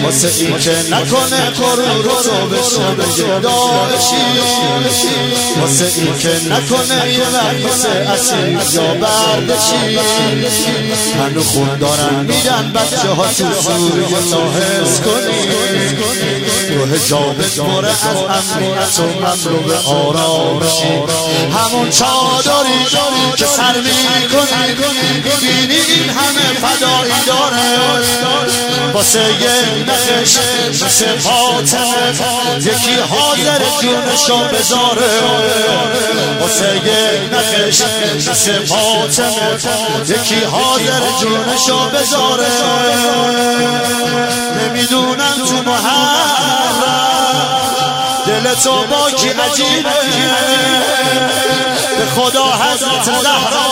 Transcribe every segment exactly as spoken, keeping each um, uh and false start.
واسه این که نکنه غرور تو بشه بگه داعشی، واسه این که نکنه یه وقت اسیر یا بردشی. هنو خون دارن میگن بچه ها تو سوریه تا حس کنی، تو حجابت بره از امنیت و مملو آرامشی. همون چادری که سر میکنی ببینی این همه فدایی داره، واسه یه نخش مثل فاطمه یکی حاضر جونشو بذاره، واسه یه نخش مثل فاطمه یکی حاضر جونشو بذاره. نمیدونم تو محرم دل تو با کی عجیبه، به خدا حضرت زهرا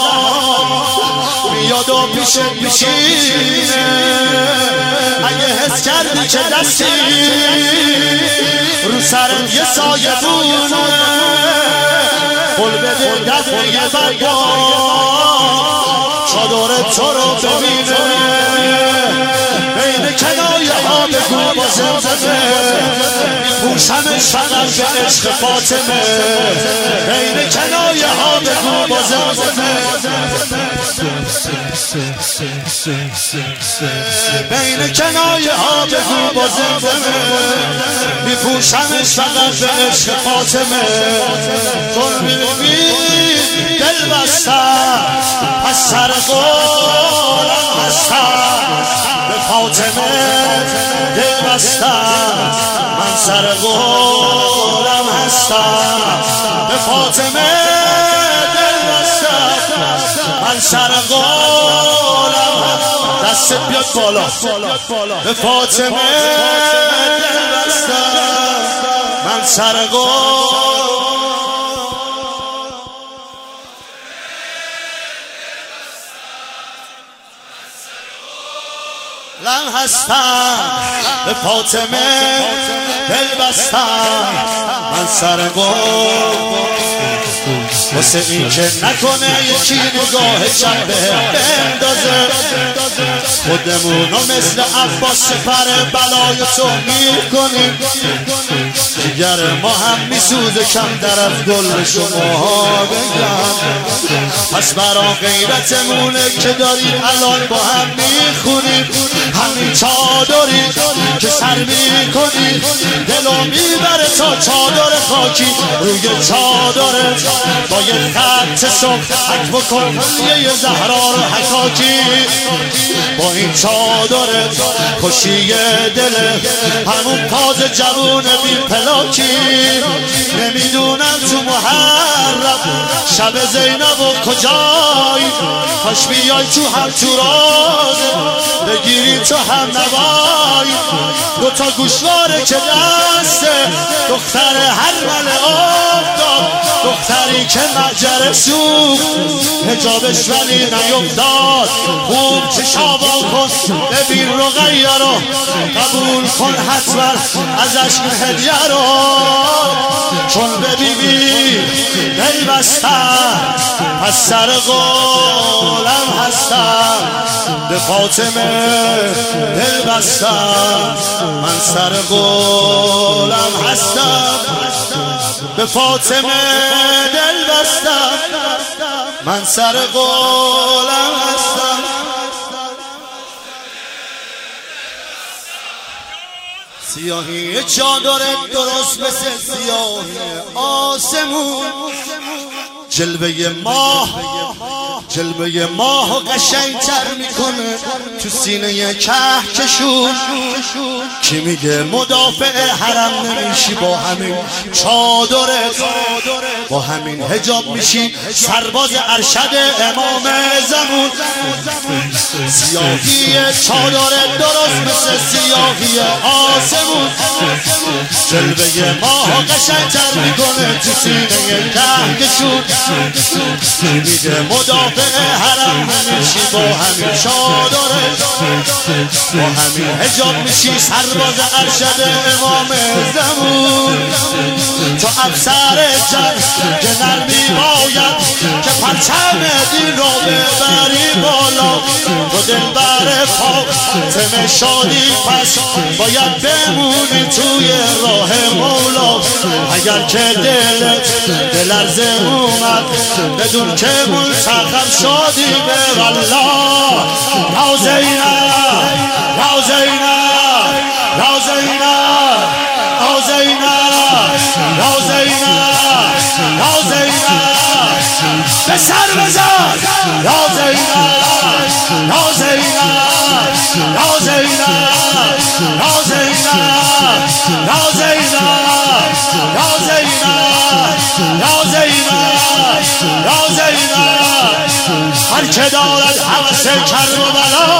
میاد و پیش پیشینه. اگه حس کردی که دستی رو سرم یه سایه بونه، قول بده دفعه یه برگا چادر تو رو ببینه. بین کنایه ها بگو با زمزمه پوشمش فقط به عشق فاطمه. بین کنایه ها بگو با زمزمه، بین کنایه ها بگو با زمزمه میپوشمش فقط به عشق فاطمه. چون میبین دل بستم پس سر قولم هستم، به فاطمه دل بستم من سر قولم هستم، به فاطمه دل بستم من سر قولم هستم. دستت بیاد بالا، به فاطمه دل بستم من سر قولم لم هستم، به فاطمه دل بستم من سر قول. واسه این که نکنه یکی نگاه شب بندازه، خودمونو مثل عباس سپر بلای تو میکنیم. جگر ما هم میسوزه کم در از گل شما بگم، پس برا غیرتمونه که داریم الان با هم میخونیم. همین چادری که سر میکنی دلو میبره تا چادر خاکی روی چادره با یه خط صبح حک بکن یه زهرا رو حکاکی. با این چادر خوشی دله همون تاز جوون بی پلاکی. نمیدونم تو محرم شب زینب و کجای، کاش بیای تو هم تو رازه بگیری تو هم نوای. دوتا گوشواره که دسته دختر هر مل آفتاب، دختری که مجر سوخت حجابش ولی نیفتاد. خوب چشابا کن ببین رقیه رو قبول کن حتما ازش این هدیه رو. چون ببینی دل بستم پس سر قولم هستم، به فاطمه دل بستم من سر قولم هستم، به فاطمه دل بستم من سر قولم هستم. سیاهی چادرت درست مثل سیاهی آسمون، جلوه ماه جلوه ماه قشنگتر میکنه تو سینه کهکشون. کی میگه مدافع حرم نمیشی با همین چادرت، با همین حجاب میشی سرباز ارشد امام زمان. سیاهی چادرت درست مثل سیاهی آسمون، جلوه ماه قشنگتر میکنه تو سینه کهکشون. میگه مدافع حرم نمیشی با همین چادره، با همین حجاب میشی سرباز ارشد امام زمان. تو افسر جنگ که نرمی باید که پرچم دین رو ببری بالا. تو دلبر فاطمه شادی پس باید بمونی توی راه مولا. اگر که دلت بلرزه اومد بدون که ملتقم شادی به والله. یا زینب یا زینب یا زینب یا زینب یا زینب یا زینب به سر بزن. یا زینب یا زینب یا زینب یا زینب یا زینب یا زینب یا زینب یا زینب. هر که دارد حوث کربلا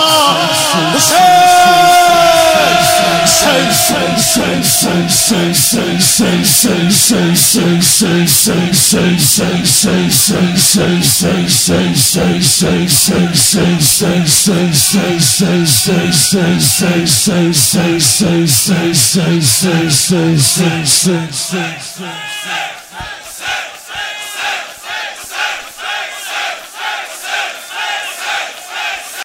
حسین